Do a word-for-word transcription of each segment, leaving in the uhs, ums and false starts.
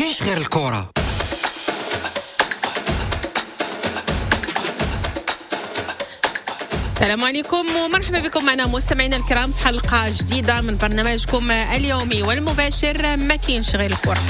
كاينش غير الكرة. السلام عليكم ومرحبا بكم معنا مستمعينا الكرام في حلقة جديدة من برنامجكم اليومي والمباشر ما كاينش غير الكرة.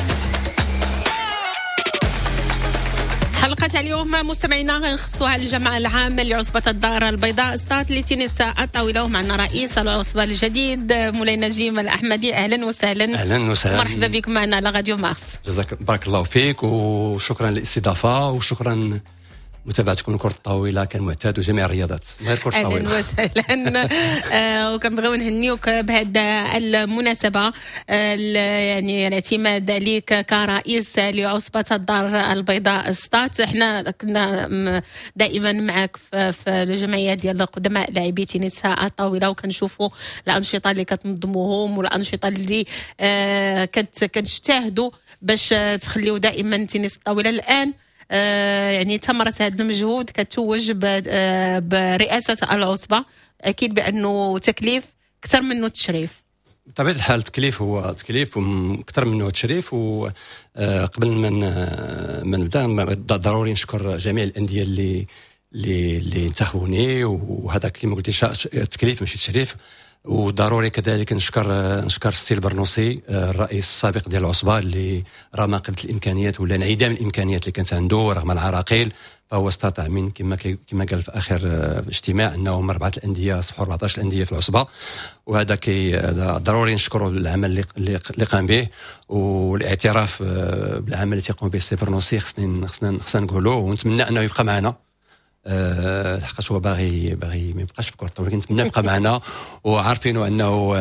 حلقة اليوم مستمعينا غنخصوها الجمع العام لعصبة الدار البيضاء ستات لتنس الطاولة، ومعنا رئيس العصبة الجديد مولاي نجيم الأحمدي. أهلا وسهلا. أهلا وسهلا، مرحبا بك معنا على راديو مارس. جزاك بارك الله فيك وشكرا للاستضافة وشكرا متابعتكم لكرة الطاولة كالمعتاد وجميع الرياضات غير كرة الطاولة. أهلا وسهلا. آه وكنبغيو نهنيوك بهذه المناسبة، آه يعني الاعتماد عليك كرئيس لعصبة الدار البيضاء ستات. احنا كنا دائما معك في, في الجمعية ديال قدماء لاعبي تنس الطاولة، وكنشوفوا الأنشطة اللي كتنظموهم والأنشطة اللي آه كتجتهدوا باش تخليو دائما تنس الطاولة. الآن آه يعني تمرت هذا المجهود، كتوج برئاسة العصبة، أكيد بأنه تكليف أكثر منه تشريف. بطبيعة الحال التكليف هو تكليف وأكثر منه تشريف. وقبل ما من نبدا ضروري نشكر جميع الأندية اللي اللي اللي انتخبوني، وهذا كما قلت تكليف ماشي تشريف. وضروري كذلك نشكر نشكر السي البرنوسي الرئيس السابق ديال العصبه اللي رغم قله الامكانيات ولا انعدام الامكانيات اللي كانت عنده رغم العراقيل، فهو استطاع من كما كما قال في اخر اجتماع انه من اربعه الانديه اصبحوا أربعة عشر انديه في العصبه. وهذا كي ضروري نشكروا العمل اللي قام به والاعتراف بالعمل اللي تيقوم به السي البرنوسي. خصنا خصنا خصنا نقولوا ونتمنى انه يبقى معنا، أه حقاش هو باغي باغي ما يبقاش في كرة الطاولة، نتمنى يبقى معنا. وعارفينه انه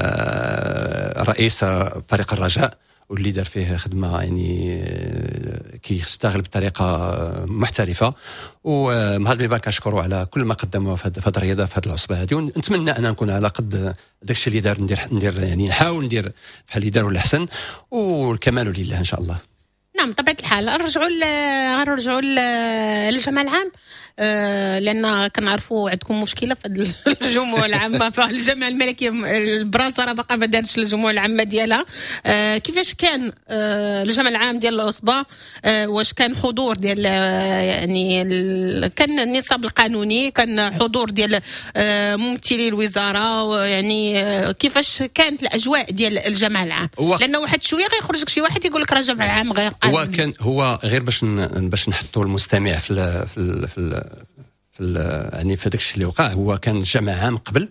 أه رئيس فريق الرجاء واللي دار فيه خدمه يعني أه كيشتغل بطريقه محترفه، وهذا البيبان كنشكروا على كل ما قدموا في هذه الرياضه في هذه العصبه هذه. ونتمنى ان نكون على قد داك الشيء اللي دار ندير ندير يعني نحاول ندير بحال اللي داروا الاحسن، والكمال لله ان شاء الله. نعم طبيعة الحال. نرجعوا نرجعوا للجمع العام، آه لان كنعرفوا عندكم مشكله في الجمعه العامه. فالجامعه الملكيه البراسه راه باقا ما دارتش الجمعه العامه ديالها. آه كيفاش كان آه الجمع العام ديال العصبه؟ آه واش كان حضور ديال آه يعني كان النصاب القانوني، كان حضور ديال آه ممثلي الوزاره، يعني آه كيفاش كانت الاجواء ديال الجمع العام؟ لانه واحد شويه غيخرج لك شي واحد يقول لك راه الجمع العام غير هو كان هو غير باش باش نحطوا المستمع في ال في ال في ال في ال يعني في داك الشيء اللي وقع. هو كان جمع عام قبل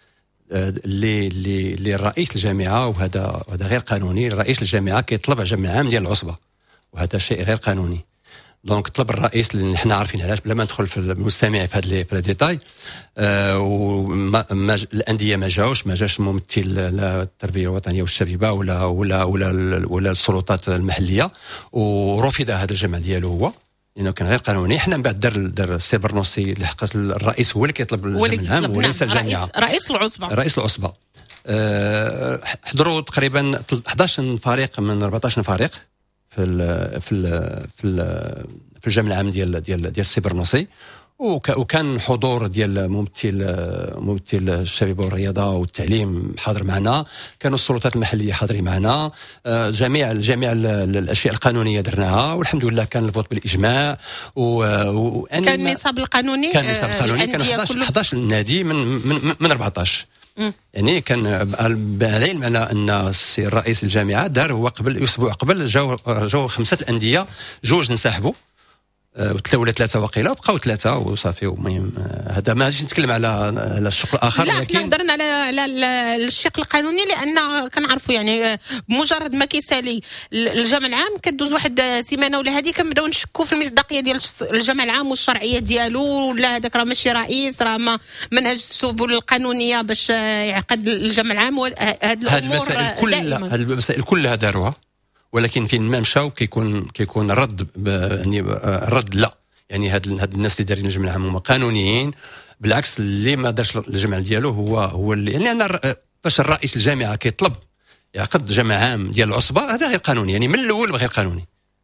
اللي اللي اللي الرئيس الجامعه، وهذا هذا غير قانوني. رئيس الجامعه كيطلب جمع عام ديال العصبه، وهذا شيء غير قانوني. دونك طلب الرئيس اللي حنا عارفين علاش بلا ما ندخل في المستمع في هذا في الديتاي. آه وما الانديه ما جاوش ما جاش ممثل لا التربيه الوطنيه والشبيبه ولا ولا ولا ولا السلطات المحليه، ورفض هذا الجمع ديالو هو لانه كان غير قانوني. حنا من بعد دار دار السي برنوسي لحقاش الرئيس هو اللي كيطلب الجمع العام وليس الجامعه. رئيس العصبه رئيس العصبه أه حضروا تقريبا احد عشر فريق من أربعة عشر فريق في ال في ال في ال في الجمع العام ديال ديال ديال السي برنوسي. وكان حضور ديال ممثل ممثل الشباب والرياضه والتعليم حاضر معنا، كانوا السلطات المحليه حاضرين معنا، جميع جميع الاشياء القانونيه درناها والحمد لله. كان الفوت بالاجماع و كان النصاب القانوني كان النصاب القانوني كان أحد عشر نادي من من من أربعة عشر. يعني كان العلم على ان السي الرئيس الجامعه دار هو قبل اسبوع قبل جاو جاو خمسه الانديه، جوج انسحبوا وثلاثه ولا ثلاثه وقيله بقاو ثلاثه وصافي. المهم هذا ما غاديش نتكلم على على الشق الاخر، لا لكن هضرنا على على الشق القانوني لان كنعرفوا يعني بمجرد ما كيسالي الجمع العام كدوز واحد سيمانه ولا هذه كنبداو نشكوا في المصداقيه ديال الجمع العام والشرعيه ديالو، ولا هذاك راه ماشي رئيس، راه ما منهج السبل القانونيه باش يعقد الجمع العام. هذه الامور كلها هذه المسائل كلها داروها، ولكن فين ما مشاو كيكون كيكون الرد يعني الرد لا. يعني هاد هاد الناس اللي دايرين الجمع العام هما قانونيين، بالعكس اللي ما دارش الجمع ديالو هو هو اللي يعني انا باش الرئيس الجامعه كيطلب يعقد جمع عام ديال العصبه هذا غير قانوني، يعني من الاول غير قانوني.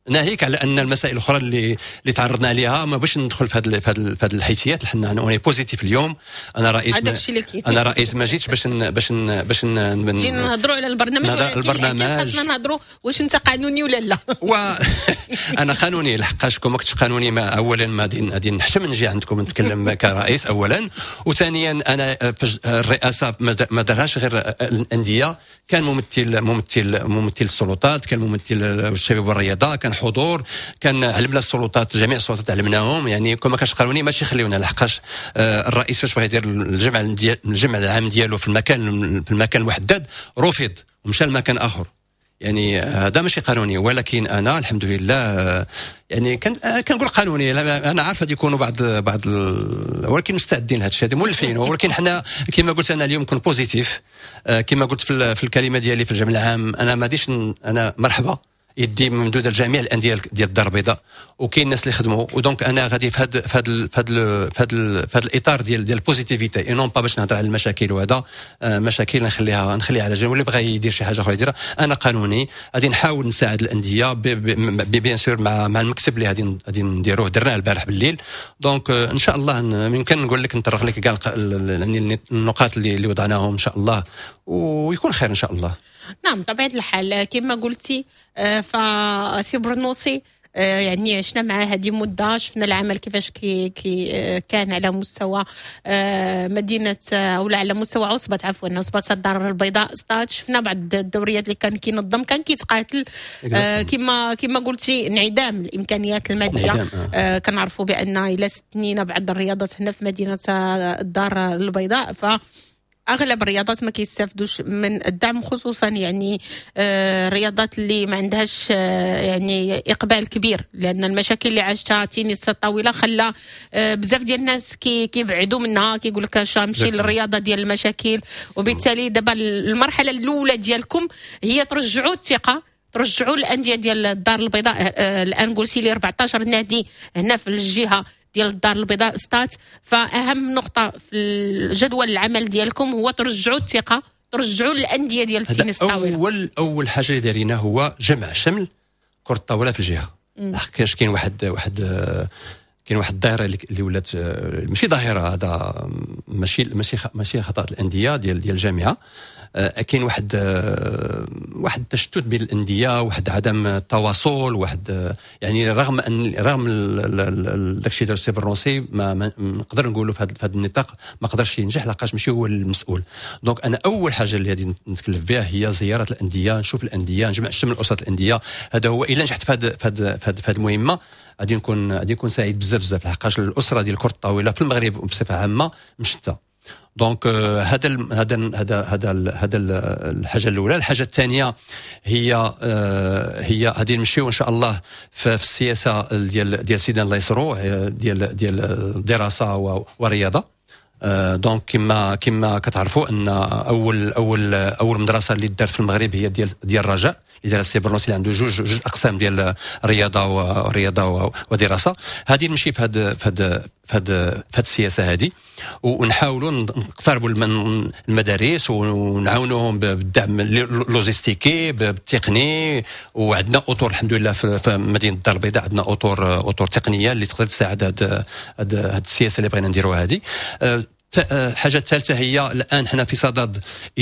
ناهيك على ان المسائل الاخرى اللي اللي تعرضنا عليها ما باش ندخل في هذه في هذه الحيثيات. حنا انا اوني بوزيتيف اليوم. انا رئيس ما انا رئيس ما جيتش باش ن... باش ن... باش نجي نهضروا على البرنامج، ولكن البرنامج خاصنا نهضروا واش انت قانوني ولا لا. و انا قانوني لحقاش كون ما كنتش قانوني ما اولا ما غادي غادي نحشم نجي عندكم نتكلم كرئيس اولا، وثانيا انا الرئاسه ما دارهاش غير الانديه، كان ممثل ممثل ممثل السلطات، كان ممثل الشباب والرياضه، كان حضور، كان علمنا السلطات، جميع السلطات علمناهم. يعني كون ما كانش قانوني ماشي يخليونا، لحقاش الرئيس فاش بغى يدير الجمع الجمع العام ديالو في المكان في المكان المحدد رفض ومشى لمكان اخر. يعني هذا ماشي قانوني. ولكن انا الحمد لله يعني كان كنقول قانوني، انا عارف غادي يكونوا بعض بعض ولكن مستعدين لهذا الشيء، هذا مولفين. ولكن حنا كما قلت انا اليوم كون بوزيتيف، كما قلت في, في الكلمه ديالي في الجمع العام، انا ما غاديش انا مرحبا يدي ممدوده لجميع الانديه ديال الدار البيضاء، وكاين الناس اللي خدموا، ودونك انا غادي في هذا في هذا في هذا في هذا الاطار ديال ديال البوزيتيفيتي، نون با باش نهضر على المشاكل. وهذا مشاكل نخليها نخليها على جنب، واللي بغى يدير شي حاجه اخرى يديرها. انا قانوني غادي نحاول نساعد الانديه بيان سور مع مع المكسب اللي غادي غادي نديروه، درناه البارح بالليل. دونك ان شاء الله يمكن نقول لك نطرق لك كاع النقاط اللي اللي وضعناهم ان شاء الله، ويكون خير ان شاء الله. نعم طبيعة الحال كما قلتي. فسي برنوسي يعني عشنا معاه هذه مدة، شفنا العمل كيفاش كي, كي كان على مستوى مدينة أو على مستوى عصبة عفوا عصبة الدار البيضاء ستاد. شفنا بعض الدوريات اللي كان كينظم، كان كيتقاتل كما كما قلتي انعدام الإمكانيات المادية. كنعرفوا بأن إلى ستنين بعض الرياضات هنا في مدينة الدار البيضاء، ف اغلب الرياضات ما كيستافدوش من الدعم، خصوصا يعني الرياضات اللي ما عندهاش يعني اقبال كبير، لان المشاكل اللي عاشتها تينيس الطاوله خلى بزاف ديال الناس كي كيبعدوا منها، كيقول لك اش نمشي للرياضه ديال المشاكل. وبالتالي دابا المرحله الاولى ديالكم هي ترجعوا الثقه، ترجعوا الانديه ديال الدار البيضاء. الان قلتي لي أربعة عشر نادي هنا في الجهه ديال الدار البيضاء ستات، فاهم نقطه في الجدول العمل ديالكم هو ترجعوا الثقه، ترجعوا الانديه ديال التنس الطاوله. اول اول حاجه اللي دارينا هو جمع شمل كره الطاوله في الجهه. حقاش كاين واحد واحد كاين واحد الظاهره اللي ولات ماشي ظاهره، هذا ماشي ماشي ماشي خطا الانديه ديال ديال الجامعه. كاين واحد واحد التشتت بين الانديه، واحد عدم التواصل، واحد يعني رغم ان رغم داكشي دار السي برونسي ما نقدر نقولوا في هذا النطاق ما قدرش ينجح، لقاش ماشي هو المسؤول. دونك انا اول حاجه اللي غادي نتكلف بها هي زياره الانديه، نشوف الانديه، نجمع شمل اسره الانديه. هذا هو الا نجحت في هذا في هذه المهمه غادي نكون غادي نكون سعيد بزاف بزاف، لحقاش الاسره ديال كره الطاوله في المغرب بصفه عامه مشتى. دونك هذا هذا هذا هذا هذا الحاجه الاولى. الحاجه الثانيه هي هي غادي نمشيو ان شاء الله في السياسه ديال ديال سيدنا الله يسرو ديال ديال الدراسه والرياضه. دونك كما كما كتعرفوا ان اول اول اول مدرسه اللي دارت في المغرب هي ديال ديال الرجاء اللي دار السي برنوسي، اللي عنده جوج جوج اقسام ديال الرياضه والرياضه ودراسه. هذه نمشي في هذا في هذا في هذا في هذه السياسه هذه، ونحاولوا نقتربوا المدارس ونعاونوهم بالدعم اللوجستيكي بالتقني. وعندنا اطر الحمد لله في مدينه الدار البيضاء، عندنا اطر اطر تقنيه اللي تقدر تساعد هذه هذه السياسه اللي بغينا نديروها هذه. الحاجه الثالثه هي الان حنا في صدد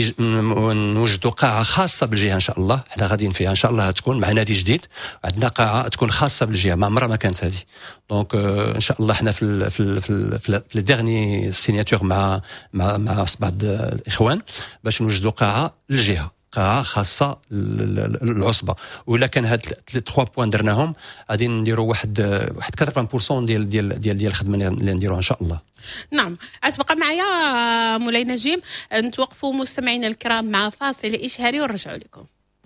نوجدوا قاعه خاصه بالجهه ان شاء الله، حنا غاديين فيها ان شاء الله تكون مع نادي جديد، عندنا قاعه تكون خاصه بالجهه ما عمرها ما كانت هذه. دونك ان شاء الله حنا في ال في ال في ال في لي ديرني سيناتور مع مع مع بعض الاخوان باش نوجدوا قاعه للجهه، قاعه خاصه للعصبه. وإلا كان هاد لي ثلاثة بوين درناهم غادي نديروا واحد واحد ثمانين بالمئة ديال ديال ديال ديال الخدمه اللي نديروها ان شاء الله. نعم، اسبق معايا مولاي نجيم نتوقفوا مستمعينا الكرام مع فاصل اشهاري ونرجعوا لكم.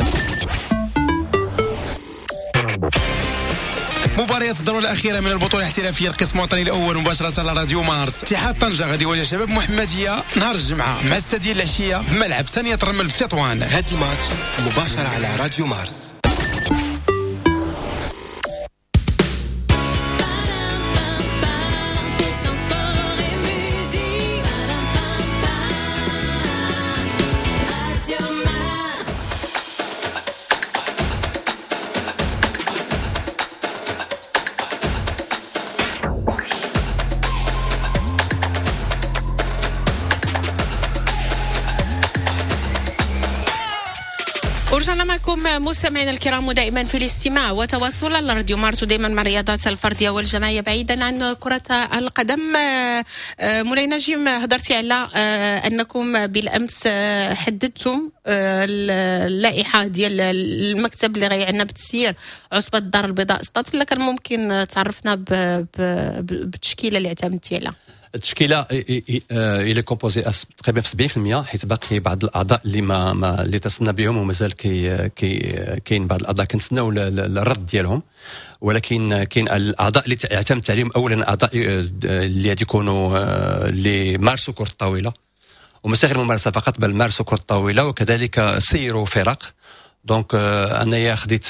مباريات الدور الأخيرة من البطولة الاحترافية القسم الوطني الأول مباشرة على راديو مارس. اتحاد طنجة غادي يواجه شباب محمدية نهار الجمعة مع الساعة ديال العشية بملعب ثانية الرمل بتطوان. هاد الماتش مباشرة على راديو مارس. لكم مستمعينا الكرام ودائما في الاستماع وتواصل على راديو مارس ودائما مع الرياضات الفرديه والجماعيه بعيدا عن كره القدم. مولاي نجيم، هضرتي على انكم بالامس حددتم اللائحه ديال المكتب اللي غيعنى بتسيير عصبه الدار البيضاء سطات. لا كان ممكن تعرفنا بالتشكيله اللي اعتمدتي عليها؟ التشكيله الى كومبوزي تقريبا في سبعين بالمئة، حيت باقي بعض الاعضاء اللي ما, ما اللي تصلنا بهم ومازال كي كي كاين بعض الاعضاء كنتسناو الرد ديالهم، ولكن كاين الاعضاء اللي اعتمدت عليهم. اولا اعضاء اللي غادي يكونوا اللي مارسوا كره الطاوله، وماشي غير الممارسه فقط بل مارسوا كره الطاوله وكذلك سيروا فرق. دونك انايا خديت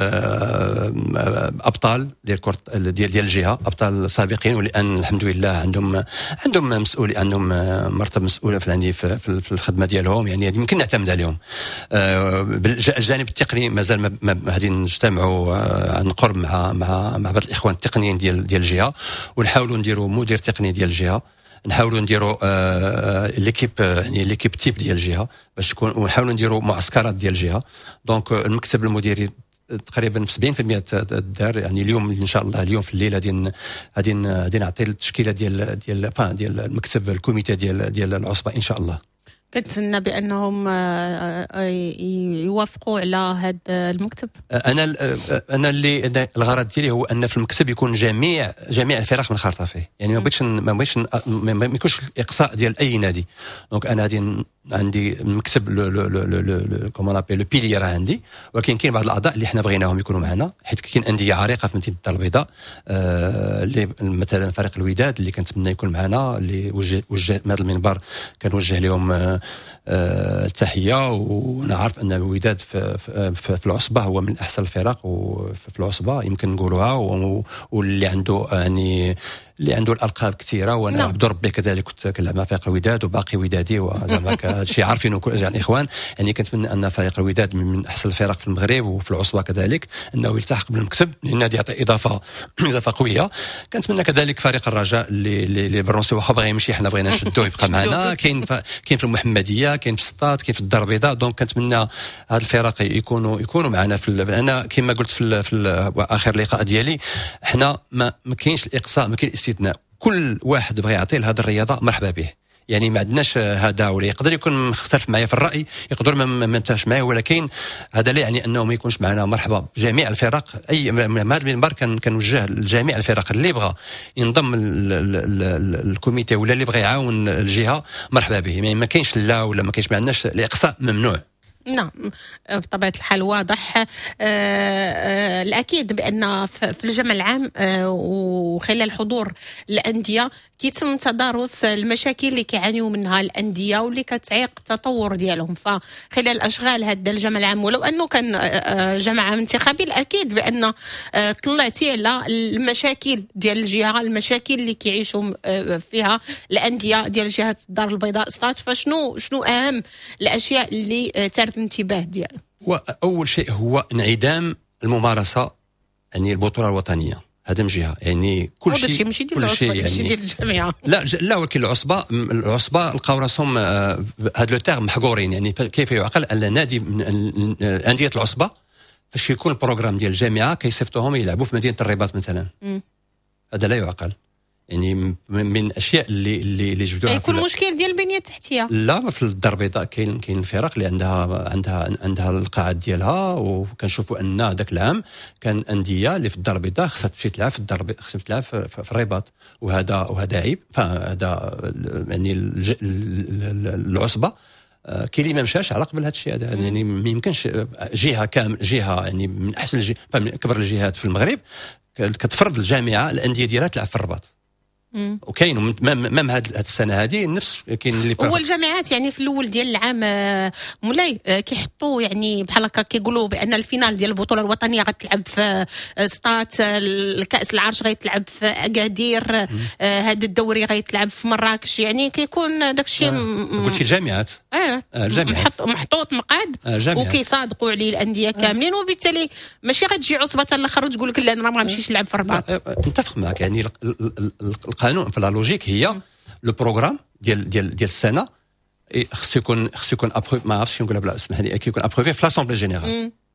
ابطال ديال كره ديال ديال الجهه، ابطال سابقين، ولان الحمد لله عندهم عندهم مسؤول عندهم مرتبه مسؤوله في في الخدمه ديالهم، يعني هذه يمكن نعتمد عليهم. الجانب التقني مازال غادي نجتمعوا عن قرب مع مع مع بعض الاخوان التقنيين ديال ديال الجهه، ونحاولوا نديروا مدير تقني ديال الجهه، نحاولوا نديروا آه ليكيب يعني ليكيب تيب ديال الجهه باش تكون، ونحاولوا نديروا معسكرات ديال الجهه. دونك المكتب المديري تقريبا في سبعين بالمئة الدار، يعني اليوم ان شاء الله اليوم في الليل غادي غادي غادي نعطي التشكيله ديال ديال ديال المكتب الكوميتي ديال ديال العصبه ان شاء الله. كنتسنى بانهم يوافقوا على هذا المكتب. انا انا اللي الغرض ديالي هو ان في المكتب يكون جميع جميع الفرق منخرطه فيه، يعني ما بغيتش ما بغيتش ما يكونش اقصاء ديال اي نادي. دونك انا غادي عندي المكتب لو كومون ابي لو بيلي راه عندي، ولكن كاين بعض الاعضاء اللي حنا بغيناهم يكونوا معنا، حيت كاين انديه عريقه في مدينه الدار البيضاء، اللي مثلا فريق الوداد اللي كنتمنى يكون معنا، اللي وجه وجه هذا المنبر كنوجه لهم التحيه. وانا عارف ان الوداد في, في, في العصبه هو من احسن الفرق وفي العصبه يمكن نقولوها، واللي عنده يعني اللي عنده الالقاب كثيره، وانا عبد ربي كذلك كنت كنلعب مع فريق الوداد وباقي ودادي، وزعما هذا الشيء عارفينه يعني اخوان. يعني كنتمنى ان فريق الوداد من احسن الفرق في المغرب وفي العصبه كذلك انه يلتحق بالمكسب، لان هذه يعطي اضافه اضافه قويه. كنتمنى كذلك فريق الرجاء اللي اللي برونسي واخا بغى يمشي حنا بغينا نشدوه يبقى معنا. كاين كاين في المحمديه، كاين في السطات، كاين في الدار البيضاء. دونك كنتمنى هاد الفرق يكونوا يكونوا معنا في. انا كما قلت في, في اخر لقاء ديالي، حنا ما, ما كاينش الاقصاء، ما كاين الاستثناء، كل واحد بغى يعطي لهذه الرياضه مرحبا به. يعني ما عندناش هذا، ولا يقدر يكون مختلف معايا في الراي، يقدر ما يمتاش معايا، ولكن هذا لا يعني انه ما يكونش معنا مرحبا جميع الفرق. اي هذا المنبر كان كنوجه لجميع الفرق اللي بغى ينضم الكوميتي ولا اللي بغى يعاون الجهه مرحبا به. يعني ما كاينش لا ولا ما كاينش، ما عندناش الاقصاء ممنوع. نعم بطبيعة الحال واضح. الأكيد بأن في الجمع العام وخلال حضور الأندية كيتم تدارس المشاكل اللي كيعانيوا منها الأندية واللي كتعيق التطور ديالهم. فخلال أشغال هذا الجمع العام، ولو أنه كان جمع عام انتخابي، الأكيد بأن طلعتي على المشاكل ديال الجهة، المشاكل اللي كيعيشوا فيها الأندية ديال جهة الدار البيضاء سطات. فشنو شنو أهم الأشياء اللي تارك الانتباه ديالو؟ واول شيء هو انعدام الممارسه، يعني البطوله الوطنيه، هذا من جهه. يعني كل شيء ماشي ديال العصبه، يعني ديال الجامعه. لا لا، ولكن العصبه العصبه لقاو راسهم هذا لو تيرم محقورين. يعني كيف يعقل ان نادي من انديه العصبه فاش يكون البروغرام ديال الجامعه كيصيفطوهم يلعبوا في مدينه الرباط مثلا؟ م. هذا لا يعقل. يعني من الاشياء اللي اللي اللي جبدوها يكون مشكل ديال البنيه التحتيه. لا، في الدار البيضاء كاين كاين الفرق اللي عندها عندها عندها القاعات ديالها، وكنشوفوا ان ذاك العام كان انديه اللي في الدار البيضاء خصها تمشي تلعب في الدار البيضاء، خصها تلعب في, في الرباط، وهذا وهذا عيب. فهذا يعني العصبه كاين اللي ما مشاش على قبل هذا الشيء هذا. يعني ما يمكنش جهه كامل جهه يعني من احسن الجهات من اكبر الجهات في المغرب كتفرض الجامعه الانديه ديالها تلعب في الرباط. وكاين مام هاد السنه هذه نفس كاين اللي هو الجامعات يعني في الاول ديال العام مولاي كيحطوا يعني بحال هكا كيقولوا بان الفينال ديال البطوله الوطنيه غتلعب في سطات، الكاس العرش غيتلعب في اكادير، هذا الدوري غيتلعب في مراكش. يعني كيكون داك الشيء آه. قلتي الجامعات اه الجامعات محطوط مقعد آه وكيصادقوا عليه الانديه كاملين، وبالتالي ماشي غتجي عصبه الاخر وتقول لك لا انا ما غنمشيش نلعب في الرباط. متفق معك. يعني القانون في لا لوجيك هي لو بروغرام ديال ديال ديال السنه خصو يكون خصو يكون ابروف، ما عرفتش نقولها بلا اسمح لي، كيكون ابروفي في لاسامبلي جينيرال.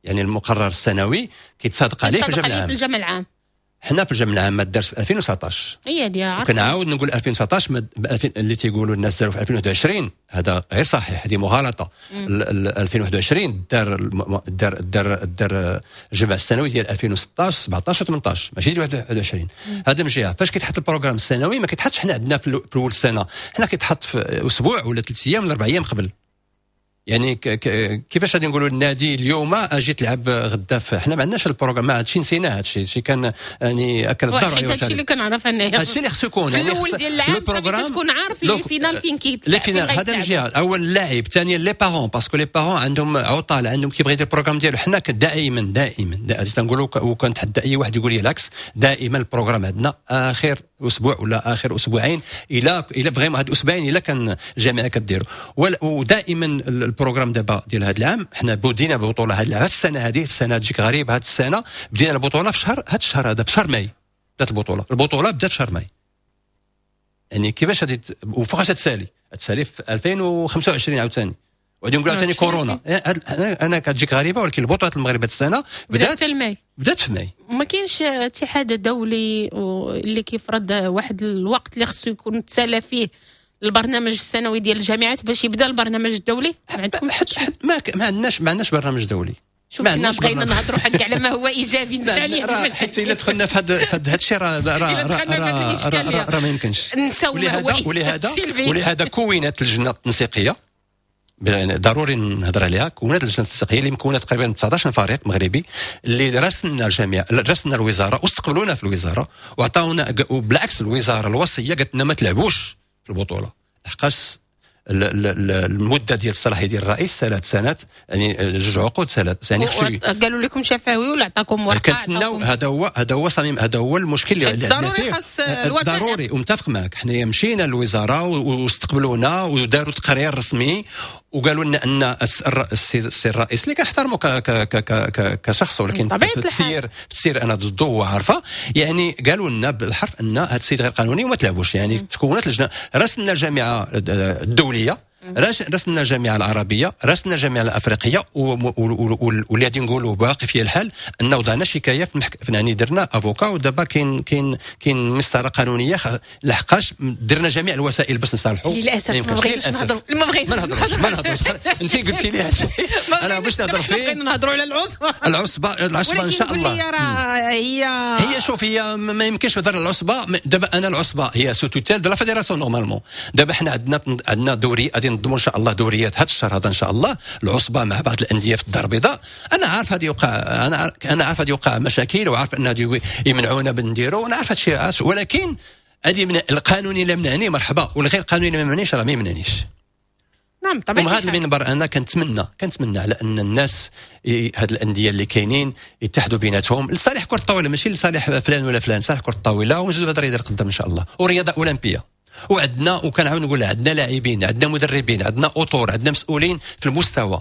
يعني المقرر السنوي كيتصادق عليه في الجامعه العام. في الجامعه العام حنا في الجامعه العام ما دارش في ألفين وتسعطاش. هي ديال كنعاود نقول ألفين وتسعطاش مد... اللي تيقولوا الناس داروا في ألفين وواحد وعشرين هذا غير صحيح، هذه مغالطه. ألفين وواحد وعشرين دار الم... دار دار دار الجامعه السنوي ديال ألفين وستطاش سبعطاش وثمنطاش ماشي ديال واحد وعشرين. هذا من جهه. فاش كيتحط البروغرام السنوي ما كيتحطش حنا عندنا في, ال... في اول السنه، حنا كيتحط في اسبوع ولا ثلاث ايام ولا اربع ايام قبل. يعني ك... ك... كيفاش غادي نقولوا النادي اليوم اجي تلعب غدا، حنا ما عندناش البروغرام، ما هادشي نسينا، هادشي هادشي كان يعني اكل الدار. هادشي اللي كنعرف انايا، هادشي اللي خصو يكون يعني الاول ديال العام البروغرام تكون عارف لي فينال فين كيتلعب. فينال هذا الجهه اول اللاعب، ثانيا لي بارون، باسكو لي بارون عندهم عطل، عندهم كيبغي يدير البروغرام ديالو. حنا دائما دائما دائما تنقولوا، وكنتحدى اي واحد يقول لي العكس، دائما البروغرام عندنا اخر اسبوع ولا اخر اسبوعين، الى الى بغينا هاد الاسبوعين الا كان الجامعه كديرو. ودائما البروغرام دابا ديال هذا العام حنا بدينا ببطوله هذه السنه، هذه السنه تجيك غريب، هذه السنه بدينا البطوله في شهر هذا الشهر هذا في شهر ماي بدات البطوله. البطوله بدات في شهر ماي. يعني كيفاش غادي وفوقاش تسالي تسالي في ألفين وخمسة وعشرين عاوتاني، وغادي نقولوا عاوتاني كورونا. انا كتجيك غريبه، ولكن البطولات المغرب هذه السنه بدات في ماي، بدات في ماي. ما كاينش اتحاد دولي اللي كيفرض واحد الوقت اللي خصو يكون تسالى فيه البرنامج السنوي ديال الجامعات باش يبدا البرنامج الدولي؟ ما عندكم ما ما عندناش ما عندناش برنامج دولي. شوف حنا بغينا نهضروا حق على ما هو ايجابي نسى عليه، حتى الا دخلنا في هذا هذا الشيء راه راه راه ما يمكنش. ولهذا ولهذا ولهذا كونت اللجنه التنسيقيه، ضروري نهضر عليها. كونت اللجنه التنسيقيه اللي مكونه تقريبا تسعطاش فريق مغربي، اللي راسلنا الجامعه، راسلنا الوزاره واستقبلونا في الوزاره وعطاونا، وبالعكس الوزاره الوصيه قالت لنا ما تلعبوش في البطوله، لحقاش المده ديال الصلاحيه ديال الرئيس ثلاث سنوات، يعني جوج عقود ثلاث. يعني قالوا لكم شفاوي ولا عطاكم ورقه؟ كنتسناو. هذا هو هذا هو صميم، هذا هو المشكل اللي ضروري خاص الوثائق. ضروري، ومتفق معك. حنا مشينا للوزاره واستقبلونا وداروا تقرير رسمي وقالوا لنا ان السي الرئيس اللي كنحترمه كشخص، ولكن في التسيير في التسيير انا ضده وعارفه، يعني قالوا لنا بالحرف ان هذا السيد غير قانوني وما تلعبوش. يعني تكونت لجنه، راسلنا الجامعه الدوليه، راسلنا الجامعه العربيه، راسلنا الجامعه الافريقيه، واللي غادي نقولوا باقي فيها الحال ان وضعنا شكايه في المحك... يعني درنا افوكا، ودابا كاين كاين كاين مسطره قانونيه، لحقاش درنا جميع الوسائل باش نصالحوا. للاسف ما بغيتش نهضر ما بغيتش نهضر ما نهضرش انت قلتي لي هادشي انا باش نهضر فيه. بغينا نهضروا على العصبه العصبه العصبه ان شاء الله. هي هي شوف، هي ما يمكنش نهضر على العصبه دابا. انا العصبه هي سو توتيل دو لا فيدراسيون نورمالمون. دابا حنا عندنا عندنا دوري غادي نضموا ان شاء الله دوريات هذا الشهر هذا ان شاء الله، العصبه مع بعض الانديه في الدار البيضاء. انا عارف هذه يوقع، انا انا عارف هذه يوقع مشاكل، وعارف ان هذه يمنعونا بنديروا، وانا عارف هذا الشيء، ولكن هذه من القانوني لا منعني مرحبا، والغير قانوني ما يمنعنيش راه ما يمنعنيش. نعم طبعا. وهذا المنبر انا كنتمنى كنتمنى على ان الناس هاد الانديه اللي كاينين يتحدوا بيناتهم لصالح كره الطاوله، ماشي لصالح فلان ولا فلان، صالح كره الطاوله، ونزيدوا هذا الرياضه قدام ان شاء الله، ورياضه اولمبيه. وعندنا وكنعاود نقول عندنا لاعبين، عندنا مدربين، عندنا اطور، عندنا مسؤولين في المستوى.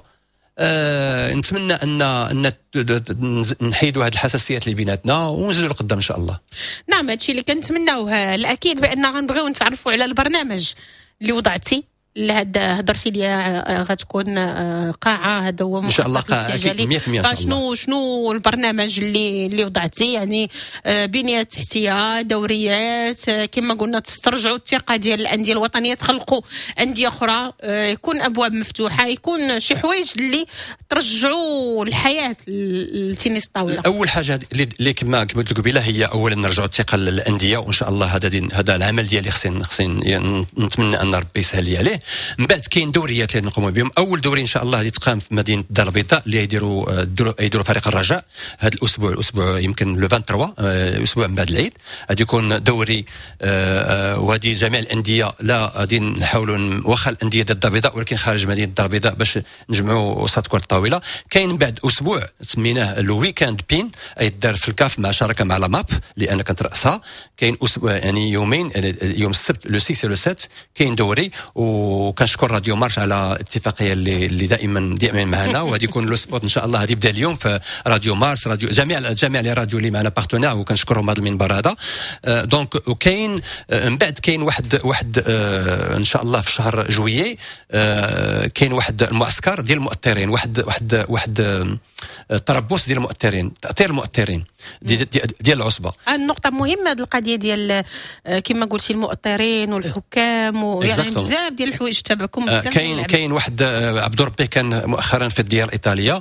أه نتمنى ان ان نحيدوا هذه الحساسيات اللي بيناتنا ونزيدوا لقدام ان شاء الله. نعم هادشي اللي كنتمناوه. الاكيد بان غنبغيو نتعرفوا على البرنامج اللي وضعتي لهاد هضرتي لي، غتكون قاعه، هذا هو ان شاء الله قاعه مية بالمية. فشنو شنو البرنامج اللي اللي وضعتي؟ يعني بنيه تحتيه، دوريات، كما قلنا تسترجعوا الثقه ديال الانديه الوطنيه، تخلقوا انديه اخرى، يكون ابواب مفتوحه، يكون شي حوايج اللي ترجعوا الحياه للتنس الطاوله. اول حاجه اللي كما قلت لك قبيله هي اولا نرجعوا الثقه للانديه، وان شاء الله هذا هذا العمل ديالي خصني خصني نتمنى ان ربي يسهل لي عليه. من بعد كاين دوريات اللي نقوموا بهم. اول دوري ان شاء الله غادي تقام في مدينه الدار البيضاء، اللي يديروا يديروا فريق الرجاء هذا الاسبوع، الاسبوع يمكن لو ثلاثة وعشرين اسبوع من بعد العيد غادي يكون دوري، وهذه جميع الانديه لا غادي نحاولوا واخا الانديه ديال الدار البيضاء ولكن خارج مدينه الدار البيضاء باش نجمعوا وسط كره الطاوله. كاين بعد اسبوع سميناه لو ويكاند بين، اي دار في الكاف مع شراكه مع لا ماب اللي انا كنت راسها. كاين اسبوع يعني يومين، يوم السبت لو ستة لو سبعة كاين دوري، و وكنشكر راديو مارش على الاتفاقيه اللي اللي دائما دائما معنا، وغادي يكون لو سبوت ان شاء الله غادي يبدا اليوم في راديو مارس، راديو جميع جميع لي راديو اللي معنا بارتنير، وكنشكرهم هذا المنبر هذا. دونك وكاين من بعد كاين واحد واحد ان شاء الله في شهر جويي كاين واحد المعسكر ديال المؤثرين، واحد واحد واحد التربص ديال المؤثرين، تاثير المؤثرين ديال, ديال العصبه. النقطه مهمه هذه القضيه ديال كما قلتي المؤثرين والحكام، ويعني بزاف ديال الحوايج تبعكم بزاف. كاين كاين واحد عبد ربي كان مؤخرا في الديار الايطاليه،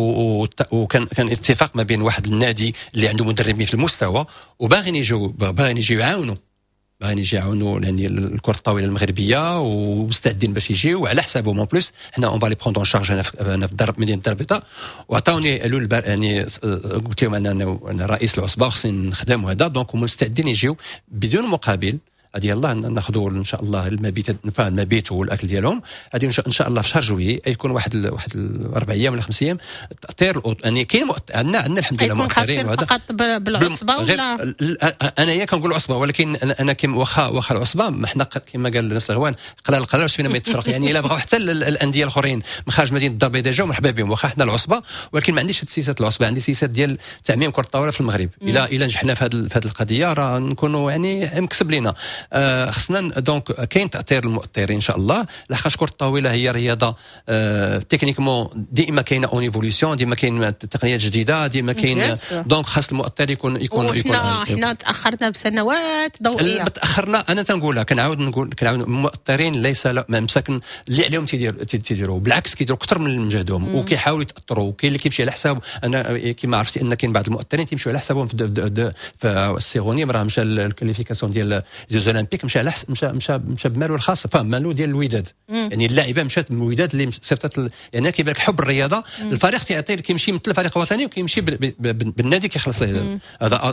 وكان كان اتفاق ما بين واحد النادي اللي عنده مدربين في المستوى وباغيين يجوا باغيين يجيو يعاونوا باغيين يجي يعاونوا يعني الكره الطاوله المغربيه، ومستعدين باش يجيو على حسابهم. اون بليس حنا اون فالي بروندون شارج هنا في الدرب مدينه الدار البيضاء، وعطاوني قالوا البار يعني قلت لهم انا انا رئيس العصبه خصني نخدم وهذا، دونك هما مستعدين يجيو بدون مقابل. هذه الله ناخذوا ان شاء الله المبيت نفهم المبيت والاكل ديالهم. هذه ان شاء الله في شهر جويي يكون واحد ال... واحد اربع ايام ولا خمس ايام تاثير يعني كاين مؤت... عندنا عندنا الحمد لله مؤثرين، وهذا فقط بالعصبه ولا انا يا كنقول عصبه، ولكن انا, أنا كم واخا واخا العصبه ما حنا كما قال الناس الهوان قلال القلال واش فينا ما يتفرق يعني الا بغاو حتى الانديه الاخرين من خارج مدينه الدار البيضاء جاو مرحبا بهم، واخا حنا العصبه ولكن ما عنديش سياسه العصبه، عندي سياسه ديال تعميم كره الطاوله في المغرب. الا الا نجحنا في هذه في هذه القضيه راه نكونوا يعني مكسب لينا. آه خصنا دونك كاين تاثير المؤثرين ان شاء الله، لحقاش كره الطاوله هي رياضه آه تكنيكمون ديما كاينه اون ايفوليسيون، ديما كاين تقنيات جديده، ديما كاين دونك خاص المؤثر يكون يكون يكون احنا تاخرنا بسنوات ضوئيه. تاخرنا انا تنقولها كنعاود نقول كنعاود المؤثرين ليس مساكن اللي عليهم تيدير تيديروا، بالعكس كيديروا اكثر من مجهودهم وكيحاولوا يتاثروا. كاين اللي كيمشي على حساب، انا كما عرفتي ان كاين بعض المؤثرين تيمشيو على حسابهم في السيغوني راه مشى الكاليفيكاسيون ديال ديال اولمبيك مشى على مشى مشى مشى بمالو الخاص، فهم مالو ديال الوداد. مم. يعني اللاعبه مشات من الوداد اللي صيفطت يعني كيبان لك حب الرياضه. مم. الفريق تيعطي كيمشي مثل الفريق الوطني وكيمشي بالنادي كيخلص له. هذا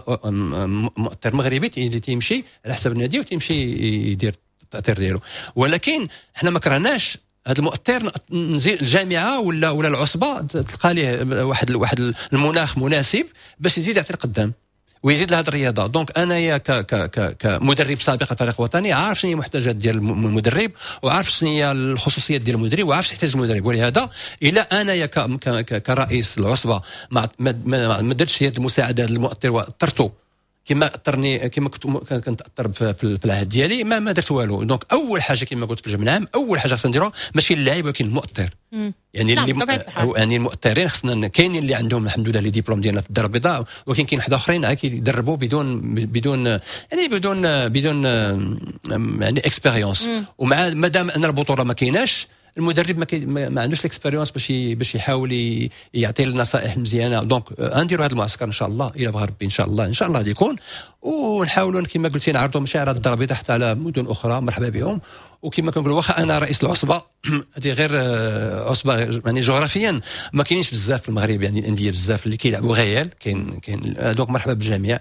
مؤثر مغربي اللي تيمشي على حساب النادي وتيمشي يدير التاثير ديالو. ولكن حنا ما كرهناش هذا المؤثر نزيد الجامعه ولا ولا العصبه تلقى ليه واحد واحد المناخ مناسب باش يزيد يعطي القدام ويزيد لهذه الرياضه. دونك انايا ك ك كمدرب سابق الفريق الوطني عارف شنو هي المحتاجات ديال المدرب، وعارف شنو هي الخصوصيات ديال المدرب، وعارف شنو يحتاج المدرب. ولهذا الى انايا كرئيس العصبه ما ما درتش هذه المساعده للمؤثر واثرته كما اثرني كما كنت كنتاثر في العهد ديالي ما ما درت والو. دونك اول حاجه كما قلت في الجمع العام اول حاجه خصنا نديروها ماشي اللاعب ولكن المؤثر. يعني اللي م... يعني المؤثرين خصنا كاينين اللي عندهم الحمد لله لي ديبلوم ديالنا في الدار البيضاء، ولكن كاين واحد اخرين كيدربوا بدون بدون يعني بدون بدون يعني اكسبيريونس. ومع مادام ان البطوله ما كايناش المدرب ما, كي ما عندوش الاكسبيريونس باش باش يحاول يعطي النصائح مزيانه. دونك نديروا هذا المعسكر ان شاء الله الى بغى ربي ان شاء الله ان شاء الله غادي يكون، ونحاولوا كما قلتي نعرضوا مشاعر الدار البيضاء حتى على مدن اخرى مرحبا بهم. وكما كنقولوا واخا انا رئيس العصبه هذه غير عصبه يعني جغرافيا ما كاينينش بزاف في المغرب يعني الانديه بزاف اللي كيلعبوا غيال كاين كاين دونك مرحبا بالجميع.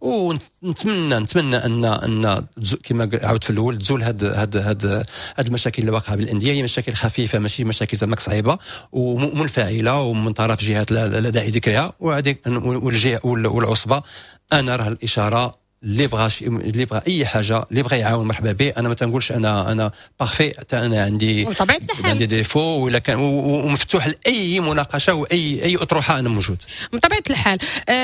ونتمنى نتمنى ان ان كما عاود في الاول تزول هاد هاد هاد هاد المشاكل اللي واقعه بالانديه، هي مشاكل خفيفه ماشي مشاكل زعما صعيبه ومنفعله ومن طرف جهات لا داعي ذكرها. وهذيك والجهه والعصبه انا راه الاشاره اللي بغى اللي بغى اي حاجه اللي بغى يعاون مرحبا به. انا ما تنقولش انا انا بارفي حتى انا عندي عندي ديفو ولا كان ومفتوح لاي مناقشه واي اي اطروحه انا موجود بطبيعه الحال.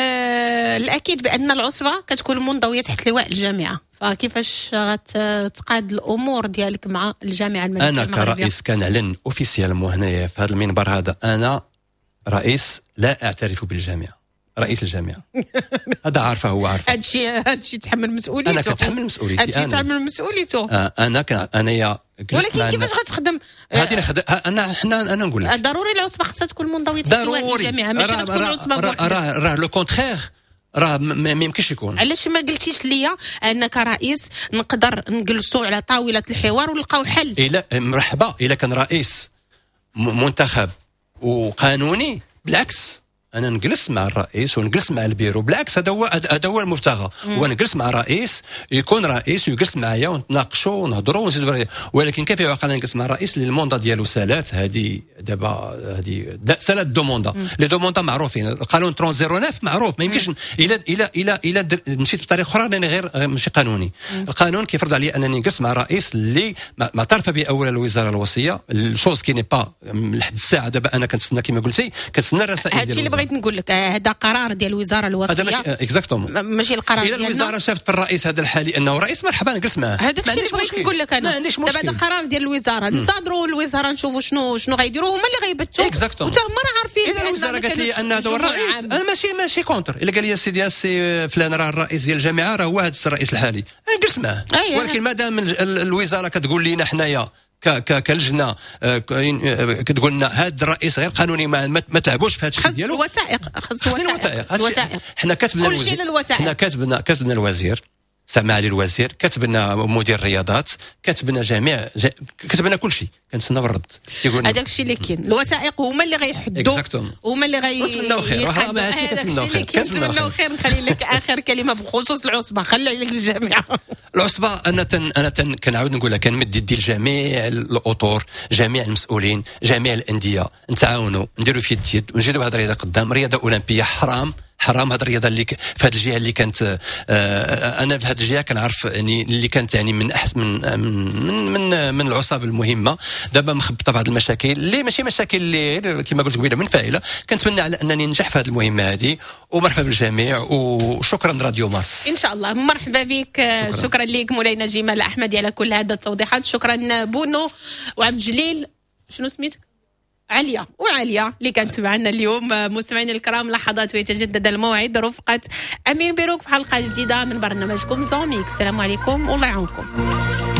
آه الاكيد بان العصبه كتكون منضويه تحت لواء الجامعه، فكيفاش غتقاد الامور ديالك مع الجامعه الملكيه انا المغربيه؟ كرئيس كنعلن اوفيسيال هنايا في هذا المنبر هذا انا رئيس لا اعترف بالجامعه، رئيس الجامعه. هذا عارفه هو عارفه هذا الشيء هذا الشيء تحمل مسؤوليته. انا كنتحمل مسؤوليتي. هذا الشيء تحمل مسؤوليته. آه انا ك... انا يا ولكن كيفاش غتخدم هذه نخدم انا حنا انا نقول لك ضروري العصبه خصها تكون منضويه تحت لواء الجامعه ماشي تكون العصبه بوحدها. راه راه لو كونترير راه ما يمكنش يكون. علاش ما قلتيش ليا انك رئيس نقدر نجلسوا على طاوله الحوار ونلقاو حل؟ الا مرحبا الا كان رئيس منتخب وقانوني بالعكس انا نجلس مع الرئيس ونجلس مع البيرو، بالعكس هذا هو هذا هو المبتغى، هو نجلس مع الرئيس، يكون رئيس ويجلس معايا ونتناقشوا ونهضروا ونزيدوا. ولكن كيف يعقل نجلس مع الرئيس اللي الموندا ديالو سالات؟ هذه دابا هذه سالات دو موندا، لي دو موندا معروفين، القانون ثلاثمية وتسعة معروف، ما يمكنش الى الى الى الى مشيت بطريقه اخرى لاني غير ماشي قانوني. القانون كيفرض علي انني نجلس مع الرئيس اللي معترف به اولا الوزاره الوصيه، الشوز كي ني با لحد الساعه دابا انا كنتسنى كما قلتي كنتسنى الرسائل ديال هادشي اللي بغيت نقول لك، هذا قرار ديال الوزاره الوصيه، هذا ماشي اكزاكتومون ماشي القرار ديالنا. اذا الوزاره شافت في الرئيس هذا الحالي انه رئيس، مرحبا نجلس معاه، هذاك الشيء اللي بغيت نقول لك انا. دابا هذا قرار ديال الوزاره، ننتظروا الوزاره نشوفوا شنو شنو غيديروا، هما اللي غيبتوا اكزاكتومون، وتا هما راه عارفين. اذا الوزاره قالت لي ان هذا هو الرئيس، انا ماشي ماشي كونتر. الا قال لي سيدي سي فلان راه الرئيس ديال الجامعه، راه هو هذا الرئيس الحالي، نجلس معاه. ولكن مادام الوزاره كتقول لنا حنايا كلجنه كتقول لنا هذا الرئيس غير قانوني، ما, ما تعبوش في هذا الشيء ديالو، خاص الوثائق، خاص الوثائق. الوثائق حنا كتبنا الوزير، حنا كتبنا كتبنا الوزير سمع لي الوزير، كتبنا مدير الرياضات، كتبنا جميع جا... كتبنا كل شيء، كنتسناو الرد. تيقول هذاك الشيء اللي كاين، الوثائق هما اللي غيحدوا، هما اللي غي نتمناو خير. هذا الشيء كنتمناو خير، كنتمناو خير. نخلي لك اخر كلمه بخصوص العصبه، خلي لك الجامعه. العصبه انا تن انا تن كنعاود نقولها، كنمد يدي لجميع الاطر، جميع المسؤولين، جميع الانديه، نتعاونوا نديروا في يد يد ونجيروا هذه الرياضه قدام. رياضه اولمبيه حرام حرام هذه الرياضه اللي ك... في هذه الجهه اللي كانت آه انا في هذه الجهه كنعرف يعني اللي كانت يعني من احسن من من من, من العصاب المهمه. دابا مخبطه بعض المشاكل اللي ماشي مشاكل اللي كما قلت قبيله منفعله. كنتمنى على انني ننجح في هذه المهمه هذه، ومرحبا بالجميع وشكرا راديو مارس. ان شاء الله مرحبا بك. شكرا, شكرا لك مولانا جمال احمدي على كل هذه التوضيحات. شكرا بونو وعبد الجليل، شنو سميتك؟ عليا وعليا اللي كانت معنا اليوم. مستمعينا الكرام، لحظات ويتجدد الموعد رفقة أمين بيروك في حلقة جديدة من برنامجكم زوميكس. السلام عليكم والله يعاونكم.